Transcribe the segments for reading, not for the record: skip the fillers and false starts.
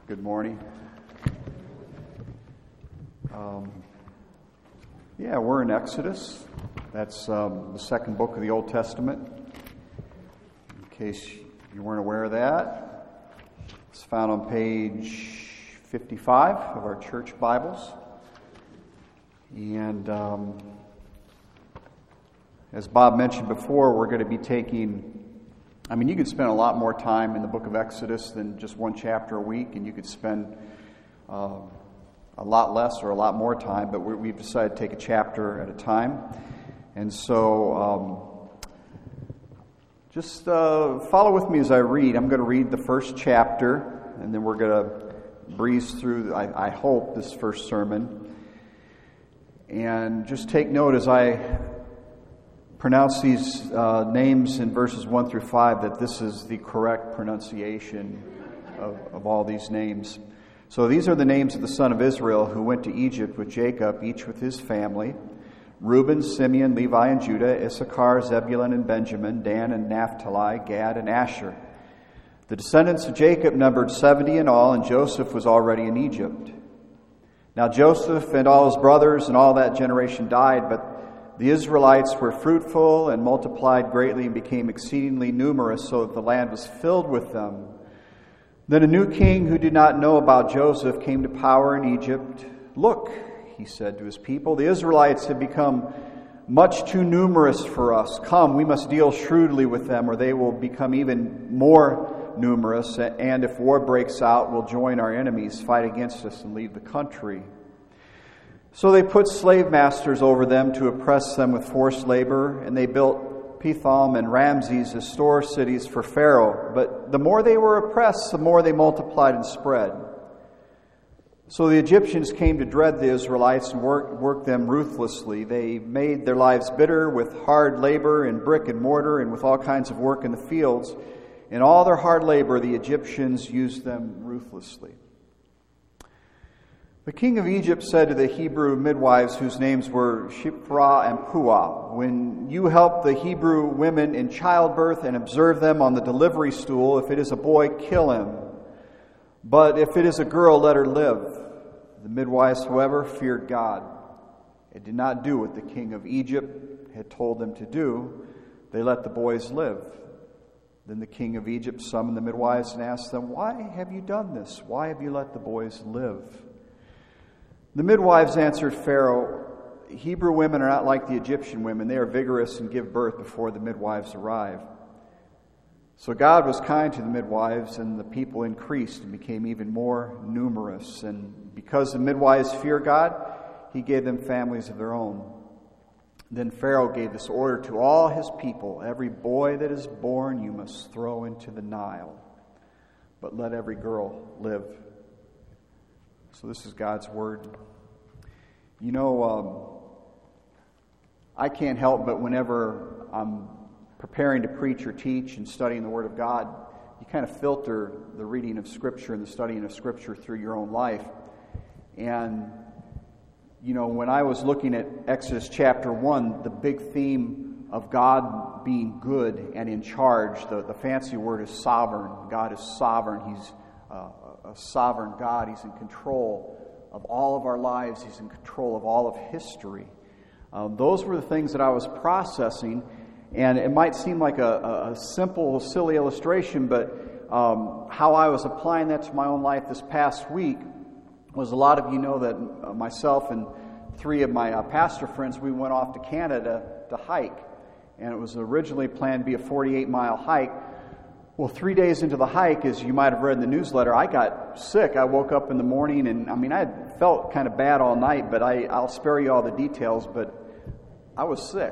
Good morning. We're in Exodus. That's the second book of the Old Testament. In case you weren't aware of that, it's found on page 55 of our church Bibles. And as Bob mentioned before, we're going to be taking... you could spend a lot more time in the book of Exodus than just one chapter a week, and you could spend a lot less or a lot more time, but we've decided to take a chapter at a time. And so just follow with me as I read. I'm going to read the first chapter, and then we're going to breeze through, I hope, this first sermon. And just take note as I pronounce these names in verses 1 through 5 that this is the correct pronunciation of all these names. So these are the names of the son of Israel who went to Egypt with Jacob, each with his family: Reuben, Simeon, Levi, and Judah, Issachar, Zebulun, and Benjamin, Dan and Naphtali, Gad, and Asher. The descendants of Jacob numbered 70 in all, and Joseph was already in Egypt. Now Joseph and all his brothers and all that generation died, but the Israelites were fruitful and multiplied greatly and became exceedingly numerous, so that the land was filled with them. Then a new king who did not know about Joseph came to power in Egypt. "Look," he said to his people, "the Israelites have become much too numerous for us. Come, we must deal shrewdly with them, or they will become even more numerous, and if war breaks out, we'll join our enemies, fight against us, and leave the country." So they put slave masters over them to oppress them with forced labor, and they built Pithom and Ramses as store cities for Pharaoh. But the more they were oppressed, the more they multiplied and spread. So the Egyptians came to dread the Israelites and worked them ruthlessly. They made their lives bitter with hard labor in brick and mortar and with all kinds of work in the fields. In all their hard labor, the Egyptians used them ruthlessly. The king of Egypt said to the Hebrew midwives, whose names were Shiphrah and Puah, "When you help the Hebrew women in childbirth and observe them on the delivery stool, if it is a boy, kill him. But if it is a girl, let her live." The midwives, however, feared God and did not do what the king of Egypt had told them to do. They let the boys live. Then the king of Egypt summoned the midwives and asked them, "Why have you done this? Why have you let the boys live?" The midwives answered Pharaoh, "Hebrew women are not like the Egyptian women. They are vigorous and give birth before the midwives arrive." So God was kind to the midwives, and the people increased and became even more numerous. And because the midwives fear God, he gave them families of their own. Then Pharaoh gave this order to all his people: "Every boy that is born you must throw into the Nile, but let every girl live." So this is God's word. I can't help but whenever I'm preparing to preach or teach and studying the Word of God, you kind of filter the reading of Scripture and the studying of Scripture through your own life. And, when I was looking at Exodus chapter 1, the big theme of God being good and in charge, the fancy word is sovereign. God is sovereign. He's a sovereign God. He's in control of all of our lives. He's in control of all of history. Those were the things that I was processing, and it might seem like a simple, silly illustration, but how I was applying that to my own life this past week was, a lot of you know that myself and three of my pastor friends, we went off to Canada to hike, and it was originally planned to be a 48-mile hike. Well, 3 days into the hike, as you might have read in the newsletter, I got sick. I woke up in the morning, and I had felt kind of bad all night, but I'll spare you all the details, but I was sick.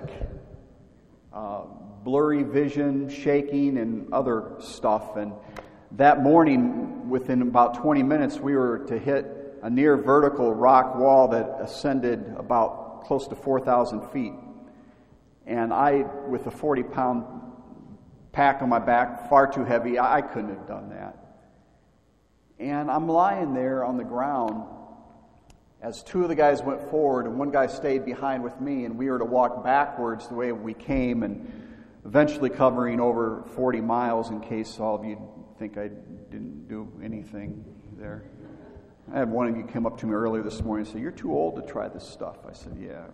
Blurry vision, shaking, and other stuff. And that morning, within about 20 minutes, we were to hit a near vertical rock wall that ascended about close to 4,000 feet. And I, with a 40-pound pack on my back, far too heavy, I couldn't have done that. And I'm lying there on the ground as two of the guys went forward and one guy stayed behind with me, and we were to walk backwards the way we came, and eventually covering over 40 miles, in case all of you think I didn't didn't do anything there. I had one of you come up to me earlier this morning and say, "You're too old to try this stuff." I said, "Yeah.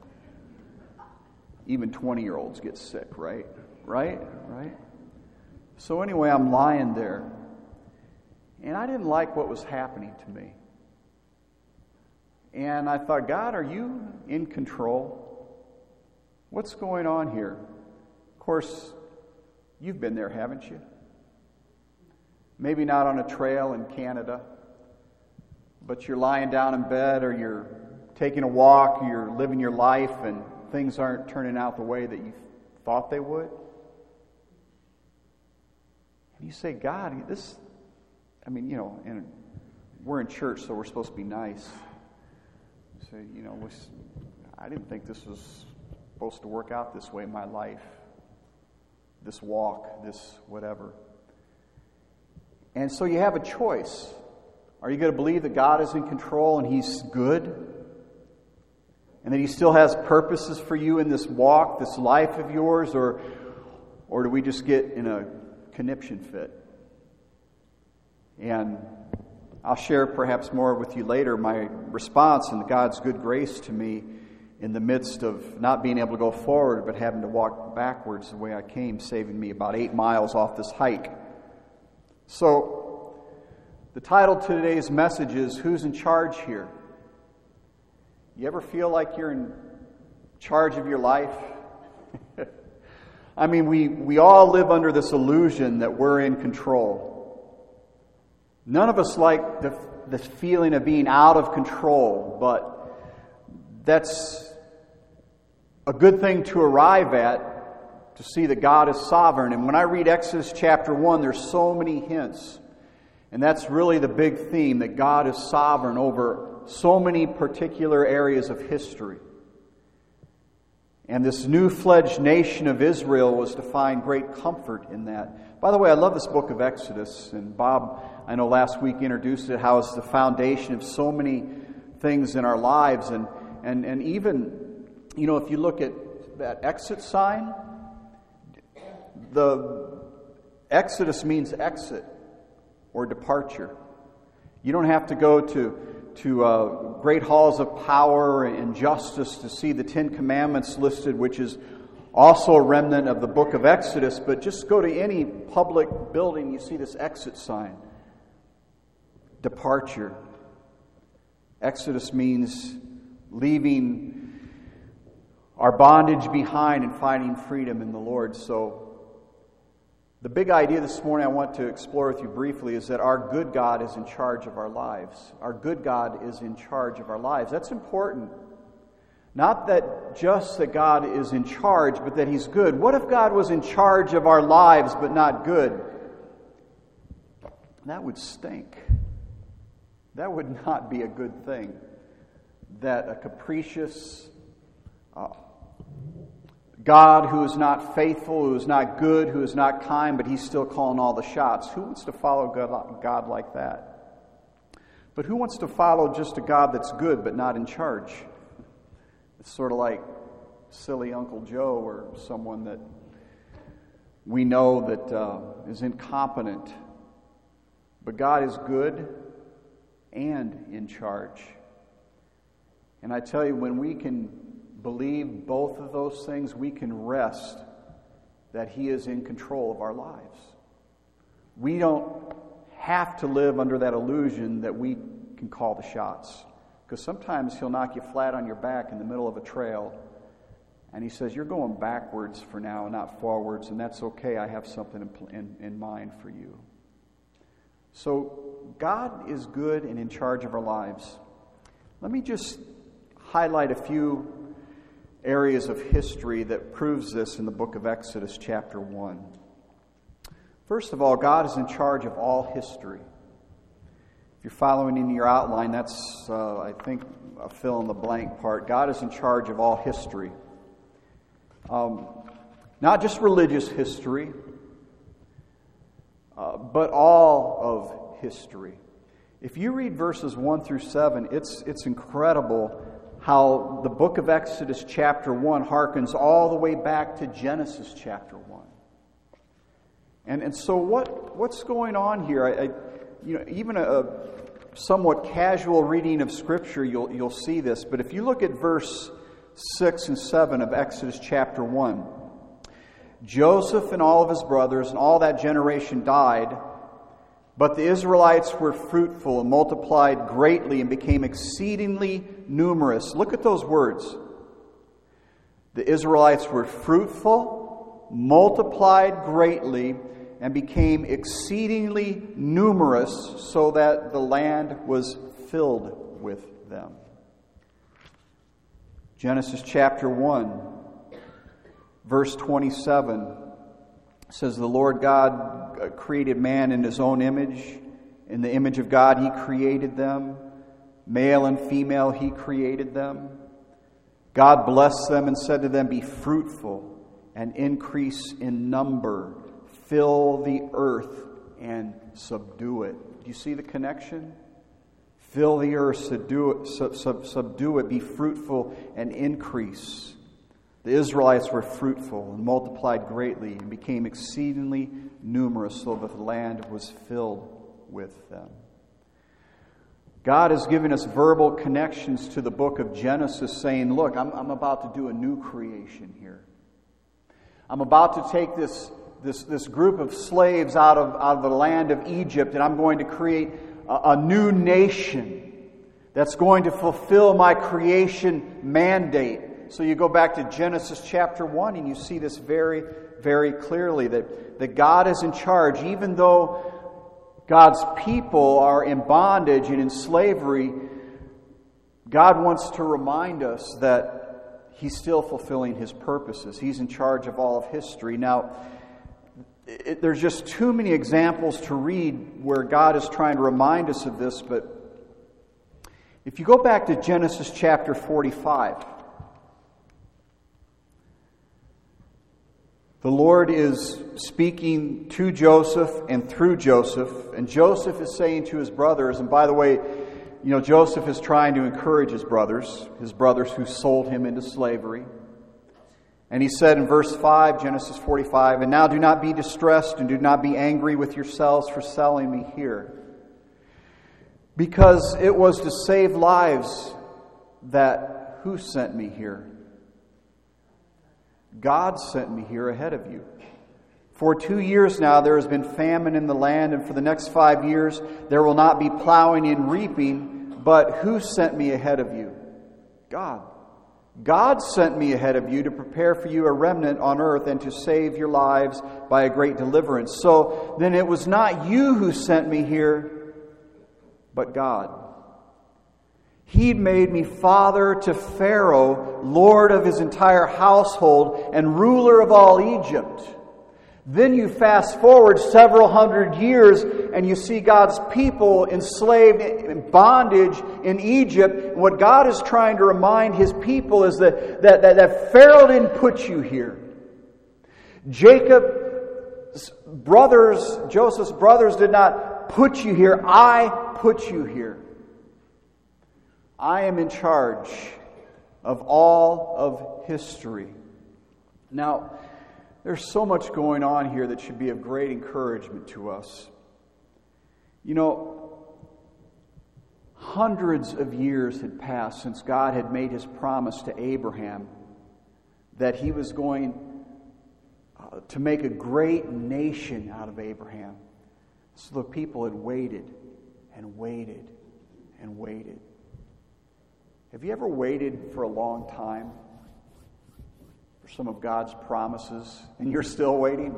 Even 20-year-olds get sick, right? Right? So anyway, I'm lying there. And I didn't like what was happening to me. And I thought, God, are you in control? What's going on here? Of course, you've been there, haven't you? Maybe not on a trail in Canada, but you're lying down in bed or you're taking a walk, you're living your life, and things aren't turning out the way that you thought they would. And you say, God, and we're in church, so we're supposed to be nice. So, I didn't think this was supposed to work out this way in my life. This walk, this whatever. And so you have a choice. Are you going to believe that God is in control and He's good? And that He still has purposes for you in this walk, this life of yours? Or do we just get in a conniption fit? And I'll share perhaps more with you later my response and God's good grace to me in the midst of not being able to go forward but having to walk backwards the way I came, saving me about 8 miles off this hike. So, the title to today's message is, Who's in Charge Here? You ever feel like you're in charge of your life? I mean, we all live under this illusion that we're in control. None of us like the feeling of being out of control, but that's a good thing to arrive at, to see that God is sovereign. And when I read Exodus chapter 1, there's so many hints. And that's really the big theme, that God is sovereign over so many particular areas of history. And this new-fledged nation of Israel was to find great comfort in that. By the way, I love this book of Exodus. And Bob, I know last week introduced it, how it's the foundation of so many things in our lives. And even, if you look at that exit sign, the Exodus means exit or departure. You don't have to go to great halls of power and justice to see the Ten Commandments listed, which is also a remnant of the book of Exodus, but just go to any public building, you see this exit sign. Departure. Exodus means leaving our bondage behind and finding freedom in the Lord. So, the big idea this morning I want to explore with you briefly is that our good God is in charge of our lives. Our good God is in charge of our lives. That's important. Not that just that God is in charge, but that He's good. What if God was in charge of our lives but not good? That would stink. That would not be a good thing. That a capricious God who is not faithful, who is not good, who is not kind, but He's still calling all the shots. Who wants to follow God like that? But who wants to follow just a God that's good but not in charge? It's sort of like silly Uncle Joe or someone that we know that is incompetent. But God is good and in charge. And I tell you, when we can believe both of those things, we can rest that He is in control of our lives. We don't have to live under that illusion that we can call the shots. Because sometimes He'll knock you flat on your back in the middle of a trail, and He says, you're going backwards for now, not forwards, and that's okay. I have something in mind for you. So God is good and in charge of our lives. Let me just highlight a few areas of history that proves this in the book of Exodus chapter 1. First of all, God is in charge of all history. If you're following in your outline, that's, I think, a fill-in-the-blank part. God is in charge of all history. Not just religious history, but all of history. If you read verses 1 through 7, it's incredible how the book of Exodus chapter 1 harkens all the way back to Genesis chapter 1. And so what's going on here? even a somewhat casual reading of Scripture, you'll see this. But if you look at verse 6 and 7 of Exodus chapter 1, Joseph and all of his brothers and all that generation died, but the Israelites were fruitful and multiplied greatly and became exceedingly numerous. Look at those words. The Israelites were fruitful, multiplied greatly, and became exceedingly numerous, so that the land was filled with them. Genesis chapter 1, verse 27 says, the Lord God created man in His own image. In the image of God He created them. Male and female He created them. God blessed them and said to them, be fruitful and increase in number. Fill the earth and subdue it. Do you see the connection? Fill the earth, subdue it, be fruitful and increase. The Israelites were fruitful and multiplied greatly and became exceedingly numerous, so that the land was filled with them. God has given us verbal connections to the book of Genesis, saying, look, I'm about to do a new creation here. I'm about to take this group of slaves out of the land of Egypt, and I'm going to create a new nation that's going to fulfill my creation mandate. So you go back to Genesis chapter 1 and you see this very, very clearly, that God is in charge. Even though God's people are in bondage and in slavery, God wants to remind us that He's still fulfilling His purposes. He's in charge of all of history. Now, there's just too many examples to read where God is trying to remind us of this, but if you go back to Genesis chapter 45, the Lord is speaking to Joseph and through Joseph, and Joseph is saying to his brothers, and by the way, Joseph is trying to encourage his brothers who sold him into slavery. And he said in verse 5, Genesis 45, and now do not be distressed and do not be angry with yourselves for selling me here, because it was to save lives that who sent me here? God sent me here ahead of you. For 2 years now there has been famine in the land, and for the next 5 years there will not be plowing and reaping. But who sent me ahead of you? God. God sent me ahead of you to prepare for you a remnant on earth and to save your lives by a great deliverance. So then it was not you who sent me here, but God. He'd made me father to Pharaoh, lord of his entire household, and ruler of all Egypt. Then you fast forward several hundred years and you see God's people enslaved in bondage in Egypt. And what God is trying to remind His people is that Pharaoh didn't put you here. Joseph's brothers did not put you here. I put you here. I am in charge of all of history. Now, there's so much going on here that should be of great encouragement to us. Hundreds of years had passed since God had made His promise to Abraham that He was going to make a great nation out of Abraham. So the people had waited and waited and waited. Have you ever waited for a long time for some of God's promises and you're still waiting?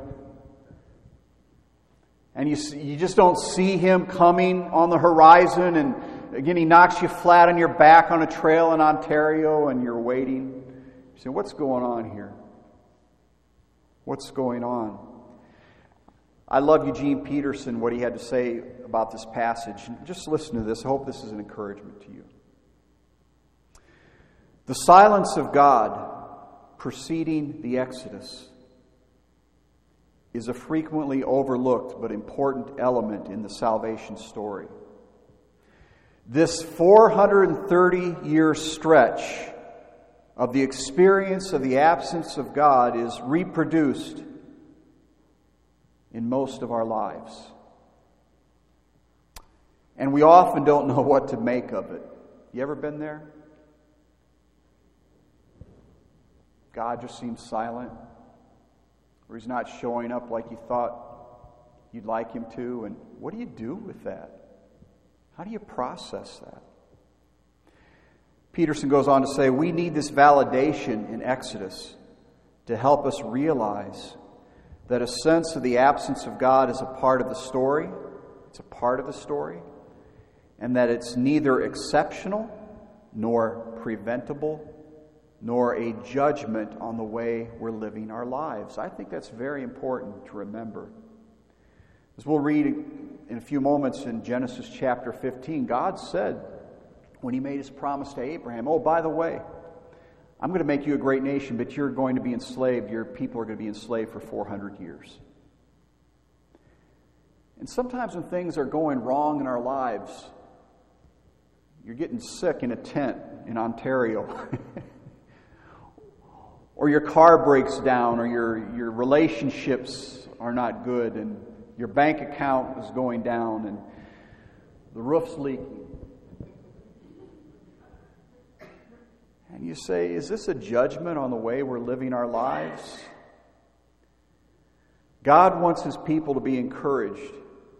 And you just don't see Him coming on the horizon, and again He knocks you flat on your back on a trail in Ontario and you're waiting. You say, what's going on here? What's going on? I love Eugene Peterson, what he had to say about this passage. Just listen to this. I hope this is an encouragement to you. The silence of God preceding the Exodus is a frequently overlooked but important element in the salvation story. This 430-year stretch of the experience of the absence of God is reproduced in most of our lives. And we often don't know what to make of it. You ever been there? God just seems silent, or He's not showing up like you thought you'd like Him to. And what do you do with that? How do you process that? Peterson goes on to say, we need this validation in Exodus to help us realize that a sense of the absence of God is a part of the story. It's a part of the story. And that it's neither exceptional nor preventable nor a judgment on the way we're living our lives. I think that's very important to remember. As we'll read in a few moments in Genesis chapter 15, God said when He made His promise to Abraham, oh, by the way, I'm going to make you a great nation, but you're going to be enslaved. Your people are going to be enslaved for 400 years. And sometimes when things are going wrong in our lives, you're getting sick in a tent in Ontario, or your car breaks down, or your relationships are not good, and your bank account is going down, and the roof's leaking. And you say, is this a judgment on the way we're living our lives? God wants His people to be encouraged.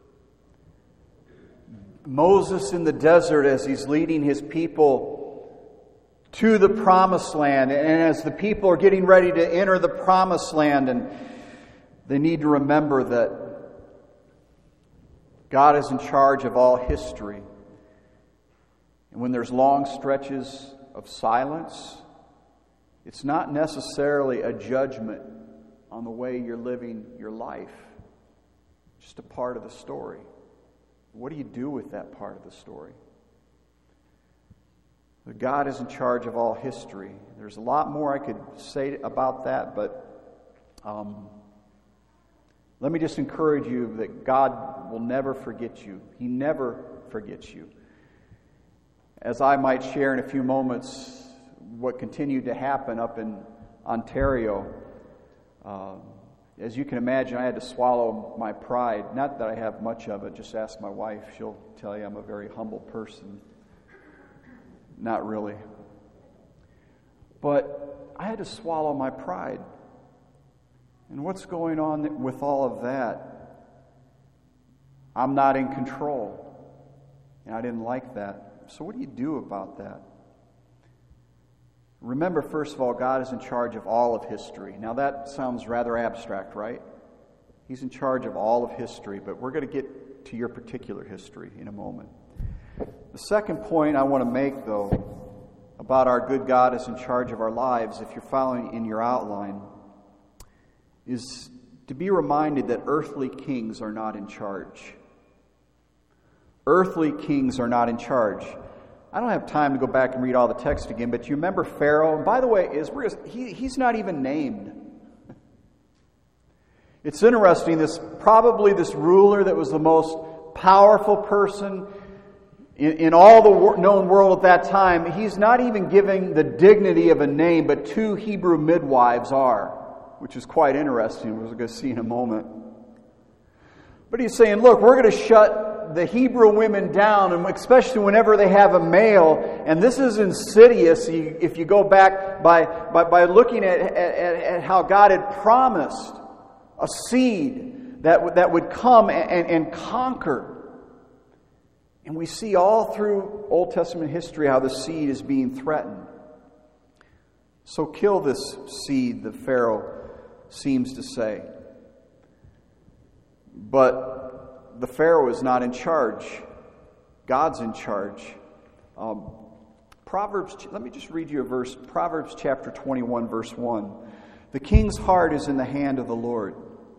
Moses in the desert, as he's leading his people to the promised land, and as the people are getting ready to enter the promised land, and they need to remember that God is in charge of all history. And when there's long stretches of silence, it's not necessarily a judgment on the way you're living your life. Just a part of the story. What do you do with that part of the story? God is in charge of all history. There's a lot more I could say about that, but let me just encourage you that God will never forget you. He never forgets you. As I might share in a few moments what continued to happen up in Ontario, as you can imagine, I had to swallow my pride. Not that I have much of it, just ask my wife. She'll tell you I'm a very humble person. Not really. But I had to swallow my pride. And what's going on with all of that? I'm not in control. And I didn't like that. So what do you do about that? Remember, first of all, God is in charge of all of history. Now that sounds rather abstract, right? He's in charge of all of history, but we're going to get to your particular history in a moment. The second point I want to make, though, about our good God is in charge of our lives, if you're following in your outline, is to be reminded that earthly kings are not in charge. Earthly kings are not in charge. I don't have time to go back and read all the text again, but you remember Pharaoh? And by the way, he's not even named. It's interesting, this ruler that was the most powerful person in all the known world at that time, he's not even given the dignity of a name, but 2 Hebrew midwives are, which is quite interesting. We're going to see in a moment. But he's saying, look, we're going to shut the Hebrew women down, and especially whenever they have a male, and this is insidious if you go back by looking at how God had promised a seed that would come and conquer. And we see all through Old Testament history how the seed is being threatened. So kill this seed, the Pharaoh seems to say. But the Pharaoh is not in charge. God's in charge. Let me just read you a verse. Proverbs chapter 21, verse 1. The king's heart is in the hand of the Lord.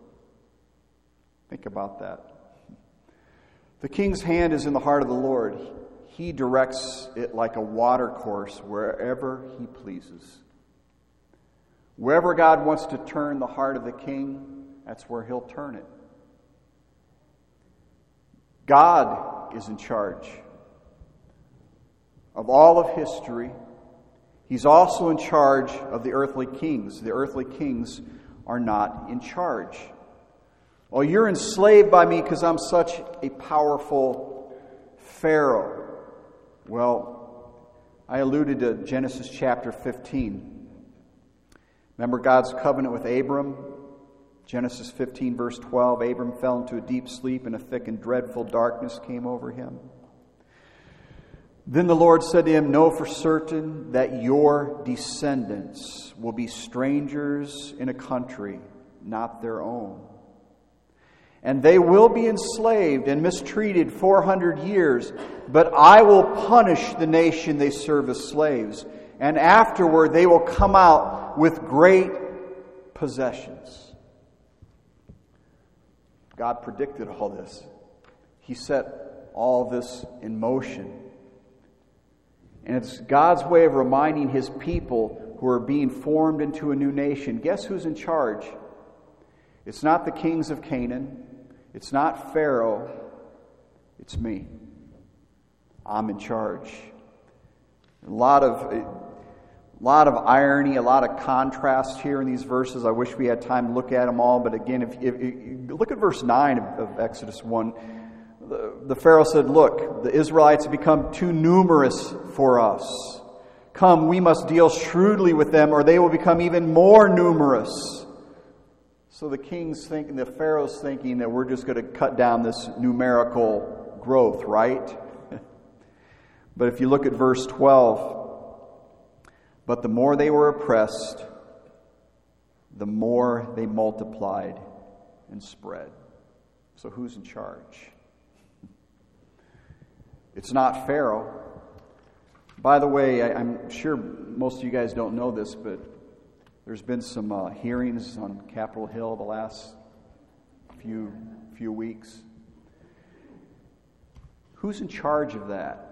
Think about that. The king's hand is in the heart of the Lord. He directs it like a water course wherever he pleases. Wherever God wants to turn the heart of the king, that's where he'll turn it. God is in charge of all of history. He's also in charge of the earthly kings. The earthly kings are not in charge. Well, you're enslaved by me because I'm such a powerful Pharaoh. Well, I alluded to Genesis chapter 15. Remember God's covenant with Abram? Genesis 15, verse 12, Abram fell into a deep sleep, and a thick and dreadful darkness came over him. Then the Lord said to him, know for certain that your descendants will be strangers in a country not their own. And they will be enslaved and mistreated 400 years, but I will punish the nation they serve as slaves. And afterward they will come out with great possessions. God predicted all this. He set all this in motion. And it's God's way of reminding His people who are being formed into a new nation. Guess who's in charge? It's not the kings of Canaan. It's not Pharaoh. It's me. I'm in charge. A lot of irony, a lot of contrast here in these verses. I wish we had time to look at them all. But again, if you look at verse 9 of Exodus 1, the Pharaoh said, look, the Israelites have become too numerous for us. Come, we must deal shrewdly with them, or they will become even more numerous. So the king's thinking, the Pharaoh's thinking that we're just going to cut down this numerical growth, right? But if you look at verse 12, but the more they were oppressed, the more they multiplied and spread. So who's in charge? It's not Pharaoh. By the way, I'm sure most of you guys don't know this, but there's been some hearings on Capitol Hill the last few weeks. Who's in charge of that?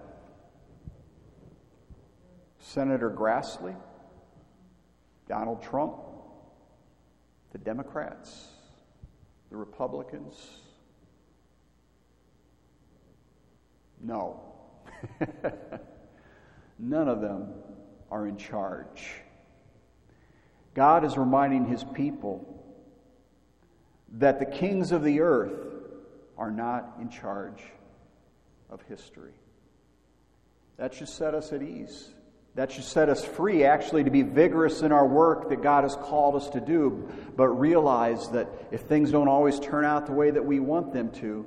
Senator Grassley? Donald Trump? The Democrats? The Republicans? No. None of them are in charge. God is reminding His people that the kings of the earth are not in charge of history. That should set us at ease. That should set us free, actually, to be vigorous in our work that God has called us to do, but realize that if things don't always turn out the way that we want them to,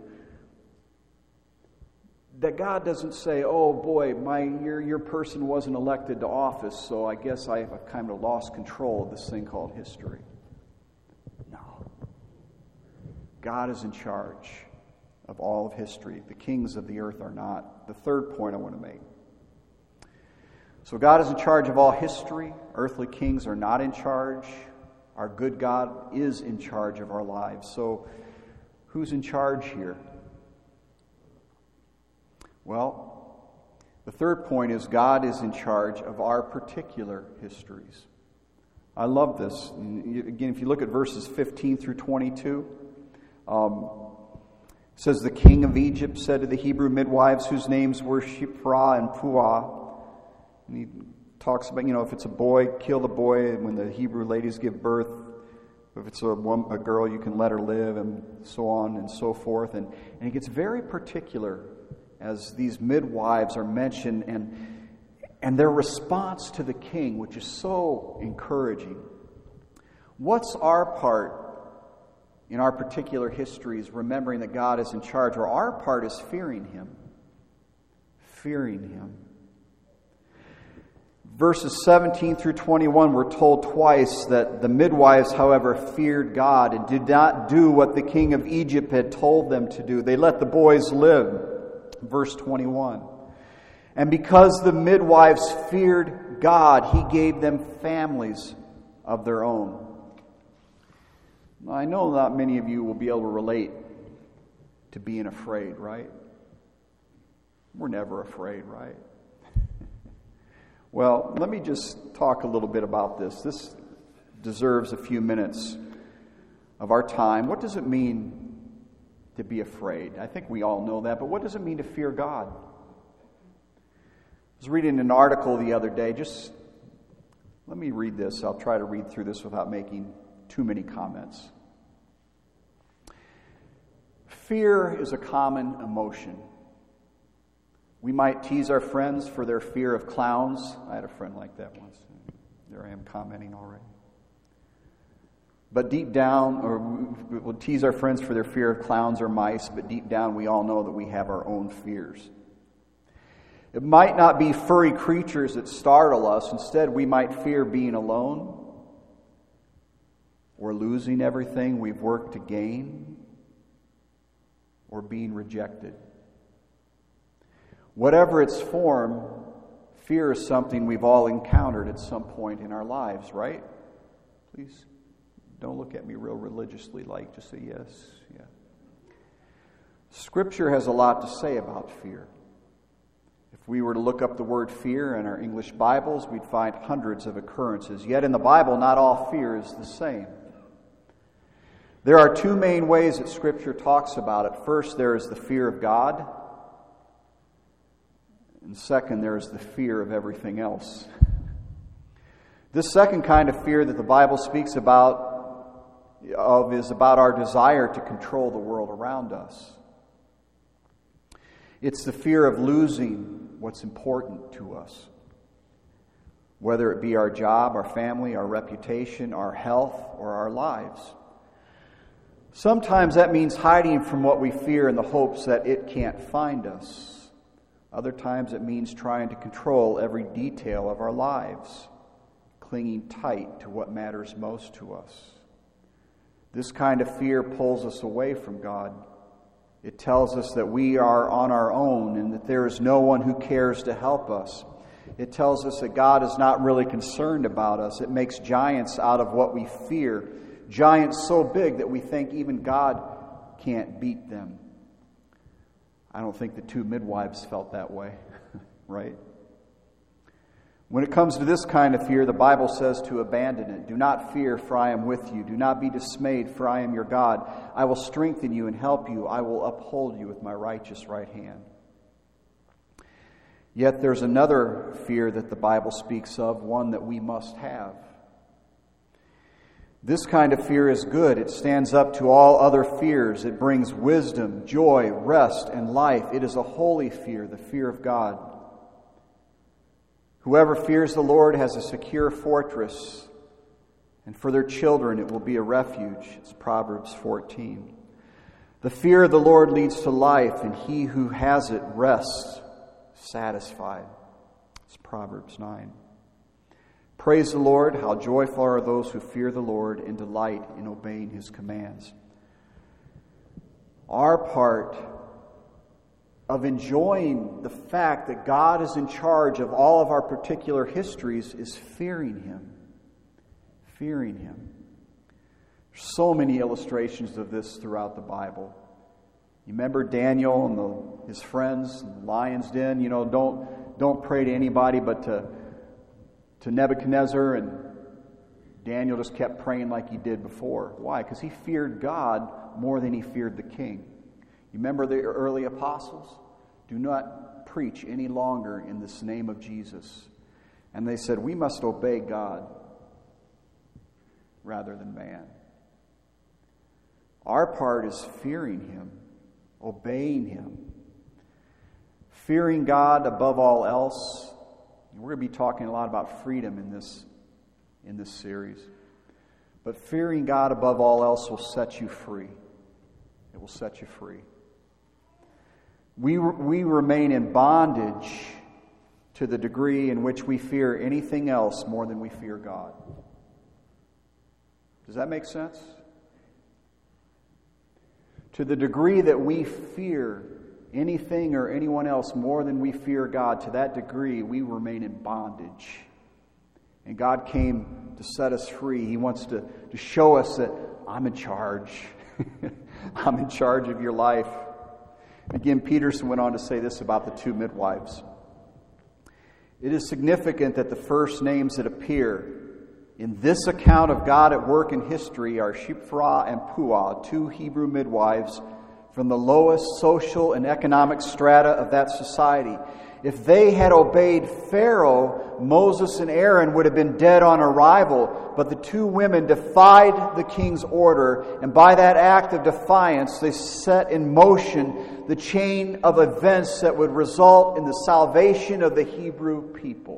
that God doesn't say, oh boy, your person wasn't elected to office, so I guess I've kind of lost control of this thing called history. No. God is in charge of all of history. The kings of the earth are not. The third point I want to make. So God is in charge of all history. Earthly kings are not in charge. Our good God is in charge of our lives. So who's in charge here? Well, the third point is God is in charge of our particular histories. I love this. Again, if you look at verses 15 through 22, it says, the king of Egypt said to the Hebrew midwives whose names were Shiphrah and Puah, and he talks about, if it's a boy, kill the boy. And when the Hebrew ladies give birth, if it's a girl, you can let her live, and so on and so forth. And he gets very particular as these midwives are mentioned, and their response to the king, which is so encouraging. What's our part in our particular histories, remembering that God is in charge? Or our part is fearing Him. Fearing Him. Verses 17 through 21, we're told twice that the midwives, however, feared God and did not do what the king of Egypt had told them to do. They let the boys live. Verse 21. And because the midwives feared God, He gave them families of their own. Now, I know not many of you will be able to relate to being afraid, right? We're never afraid, right? Well, let me just talk a little bit about this. This deserves a few minutes of our time. What does it mean to be afraid? I think we all know that, but what does it mean to fear God? I was reading an article the other day. Just let me read this. I'll try to read through this without making too many comments. Fear is a common emotion We might tease our friends for their fear of clowns. I had a friend like that once. There I am commenting already. But deep down, or we'll tease our friends for their fear of clowns or mice, but deep down we all know that we have our own fears. It might not be furry creatures that startle us. Instead, we might fear being alone or losing everything we've worked to gain or being rejected. Whatever its form, fear is something we've all encountered at some point in our lives, right? Please don't look at me real religiously like, just say yes. Yeah. Scripture has a lot to say about fear. If we were to look up the word fear in our English Bibles, we'd find hundreds of occurrences. Yet in the Bible, not all fear is the same. There are two main ways that Scripture talks about it. First, there is the fear of God. And second, there is the fear of everything else. This second kind of fear that the Bible speaks is about our desire to control the world around us. It's the fear of losing what's important to us, whether it be our job, our family, our reputation, our health, or our lives. Sometimes that means hiding from what we fear in the hopes that it can't find us. Other times it means trying to control every detail of our lives, clinging tight to what matters most to us. This kind of fear pulls us away from God. It tells us that we are on our own and that there is no one who cares to help us. It tells us that God is not really concerned about us. It makes giants out of what we fear, giants so big that we think even God can't beat them. I don't think the two midwives felt that way, right? When it comes to this kind of fear, the Bible says to abandon it. Do not fear, for I am with you. Do not be dismayed, for I am your God. I will strengthen you and help you. I will uphold you with my righteous right hand. Yet there's another fear that the Bible speaks of, one that we must have. This kind of fear is good. It stands up to all other fears. It brings wisdom, joy, rest, and life. It is a holy fear, the fear of God. Whoever fears the Lord has a secure fortress, and for their children it will be a refuge. It's Proverbs 14. The fear of the Lord leads to life, and he who has it rests satisfied. It's Proverbs 9. Praise the Lord. How joyful are those who fear the Lord and delight in obeying his commands. Our part of enjoying the fact that God is in charge of all of our particular histories is fearing him. Fearing him. There's so many illustrations of this throughout the Bible. You remember Daniel and his friends in the lion's den? You know, don't pray to anybody but to Nebuchadnezzar, and Daniel just kept praying like he did before. Why? Because he feared God more than he feared the king. You remember the early apostles? Do not preach any longer in this name of Jesus. And they said, we must obey God rather than man. Our part is fearing him, obeying him, fearing God above all else. We're going to be talking a lot about freedom in this series. But fearing God above all else will set you free. It will set you free. We remain in bondage to the degree in which we fear anything else more than we fear God. Does that make sense? To the degree that we fear anything or anyone else more than we fear God, to that degree we remain in bondage. And God came to set us free. He wants to show us that I'm in charge. I'm in charge of your life. Again, Peterson went on to say this about the two midwives. It is significant that the first names that appear in this account of God at work in history are Shiphrah and Puah, two Hebrew midwives from the lowest social and economic strata of that society. If they had obeyed Pharaoh, Moses and Aaron would have been dead on arrival. But the two women defied the king's order, and by that act of defiance, they set in motion the chain of events that would result in the salvation of the Hebrew people.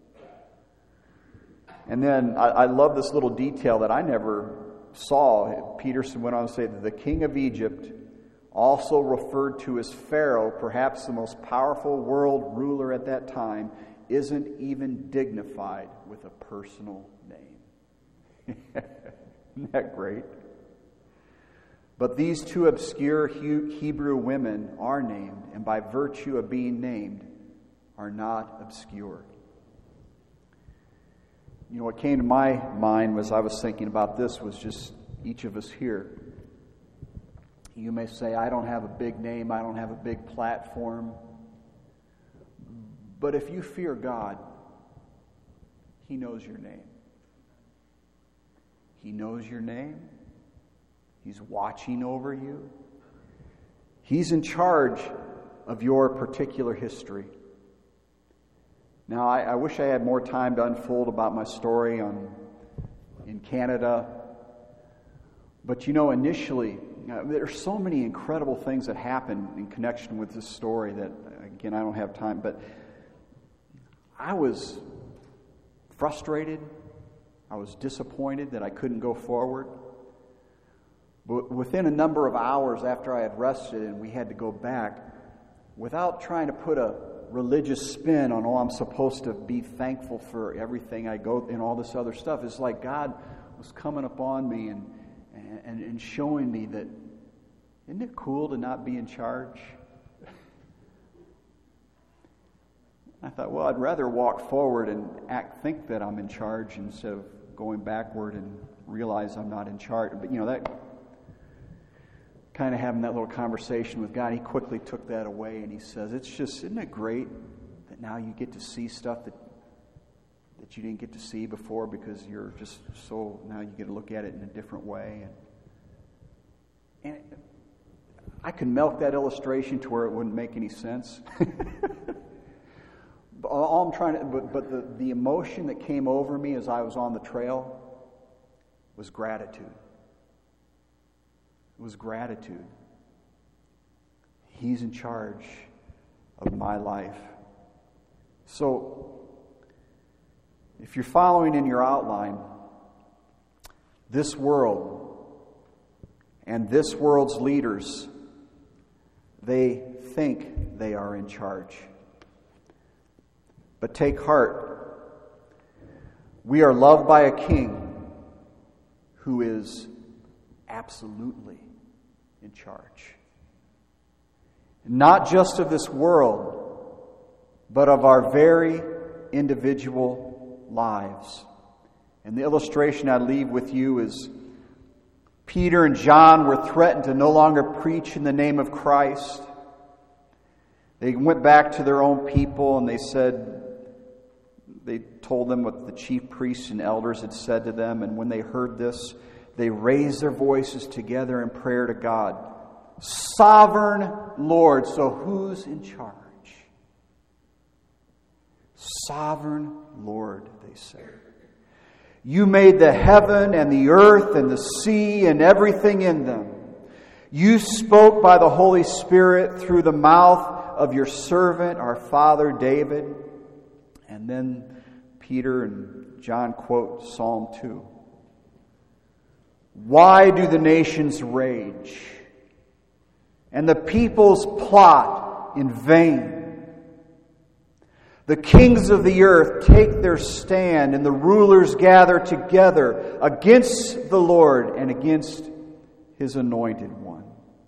And then I love this little detail that I never saw. Peterson went on to say that the king of Egypt, also referred to as Pharaoh, perhaps the most powerful world ruler at that time, isn't even dignified with a personal name. Isn't that great? But these two obscure Hebrew women are named, and by virtue of being named, are not obscure. You know, what came to my mind as I was thinking about this was just each of us here. You may say, I don't have a big name, I don't have a big platform. But if you fear God, He knows your name. He knows your name. He's watching over you. He's in charge of your particular history. Now, I wish I had more time to unfold about my story in Canada. But you know, initially, there are so many incredible things that happen in connection with this story that, again, I don't have time. But I was frustrated. I was disappointed that I couldn't go forward. But within a number of hours after I had rested and we had to go back, without trying to put a religious spin on, I'm supposed to be thankful for everything I go and all this other stuff, it's like God was coming upon me and showing me that, isn't it cool to not be in charge? I thought, well, I'd rather walk forward and think that I'm in charge instead of going backward and realize I'm not in charge. But you know, that kind of having that little conversation with God, He quickly took that away, and He says, isn't it great that now you get to see stuff that you didn't get to see before because you're just so, now you get to look at it in a different way. And I could milk that illustration to where it wouldn't make any sense. But all I'm trying to, but the emotion that came over me as I was on the trail was gratitude. It was gratitude. He's in charge of my life. So, if you're following in your outline, this world and this world's leaders, they think they are in charge. But take heart. We are loved by a king who is absolutely in charge. Not just of this world, but of our very individual lives. And the illustration I leave with you is Peter and John were threatened to no longer preach in the name of Christ. They went back to their own people and they told them what the chief priests and elders had said to them. And when they heard this, they raised their voices together in prayer to God. Sovereign Lord. So who's in charge? Sovereign Lord, they say. You made the heaven and the earth and the sea and everything in them. You spoke by the Holy Spirit through the mouth of your servant, our father David. And then Peter and John quote Psalm 2. Why do the nations rage and the peoples plot in vain? The kings of the earth take their stand, and the rulers gather together against the Lord and against His anointed one.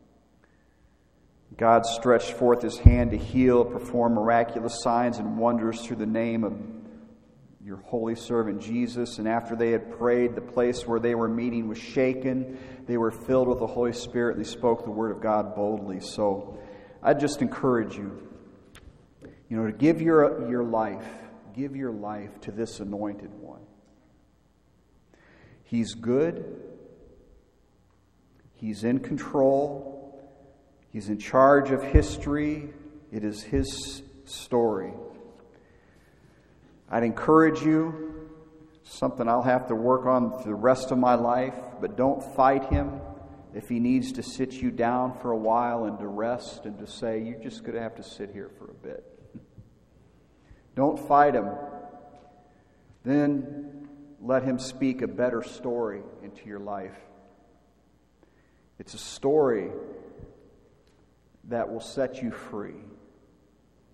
God stretched forth His hand to heal, perform miraculous signs and wonders through the name of your holy servant Jesus. And after they had prayed, the place where they were meeting was shaken. They were filled with the Holy Spirit, and they spoke the word of God boldly. So I'd just encourage you, to give your life to this anointed one. He's good. He's in control. He's in charge of history. It is His story. I'd encourage you, something I'll have to work on the rest of my life, but don't fight him if he needs to sit you down for a while and to rest and to say, you're just going to have to sit here for a bit. Don't fight him. Then let him speak a better story into your life. It's a story that will set you free.